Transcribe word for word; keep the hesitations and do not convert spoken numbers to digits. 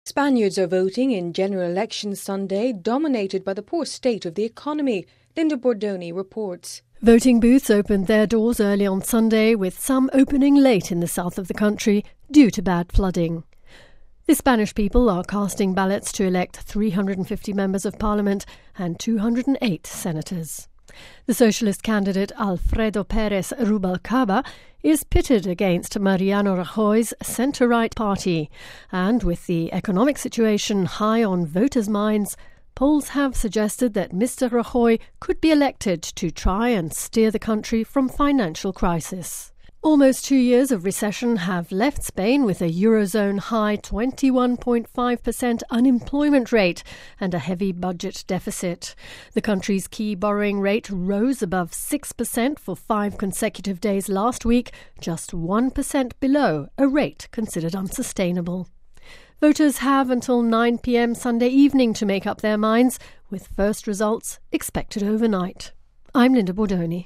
Spaniards are voting in general elections Sunday, dominated by the poor state of the economy. Linda Bordoni reports. Voting booths opened their doors early on Sunday, with some opening late in the south of the country due to bad flooding. The Spanish people are casting ballots to elect three hundred fifty members of parliament and two hundred eight senators. The socialist candidate Alfredo Pérez Rubalcaba is pitted against Mariano Rajoy's centre-right party, and with the economic situation high on voters' minds, polls have suggested that Mister Rajoy could be elected to try and steer the country from financial crisis. Almost two years of recession have left Spain with a Eurozone high twenty-one point five percent unemployment rate and a heavy budget deficit. The country's key borrowing rate rose above six percent for five consecutive days last week, just one percent below a rate considered unsustainable. Voters have until nine p.m. Sunday evening to make up their minds, with first results expected overnight. I'm Linda Bordoni.